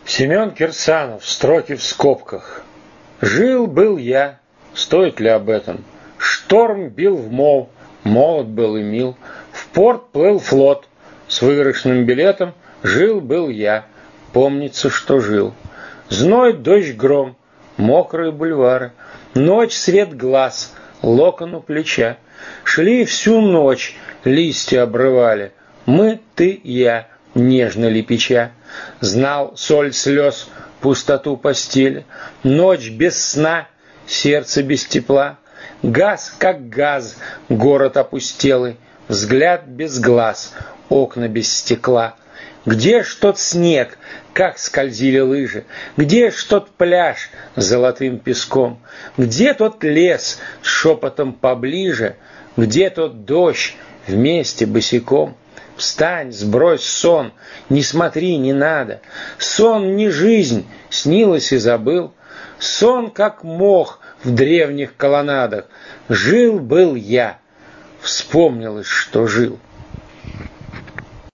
Семен Кирсанов. Строки в скобках. Жил-был я, стоит ли об этом? Шторм бил в мол, молод был и мил. В порт плыл флот с выигрышным билетом. Жил-был я, помнится, что жил. Зной, дождь, гром, мокрые бульвары. Ночь, свет глаз, локон у плеча. Шли всю ночь, листья обрывали. Мы, ты, я, нежно лепеча. Знал соль слез, пустоту постели. Ночь без сна, сердце без тепла. Газ, как газ, город опустелый. Взгляд без глаз, окна без стекла. Где ж тот снег, как скользили лыжи? Где ж тот пляж с золотым песком? Где тот лес с шепотом поближе? Где тот дождь вместе босиком? Встань, сбрось сон, не смотри, не надо. Сон не жизнь, снилось и забыл. Сон, как мох в древних колоннадах. Жил-был я, вспомнилось, что жил.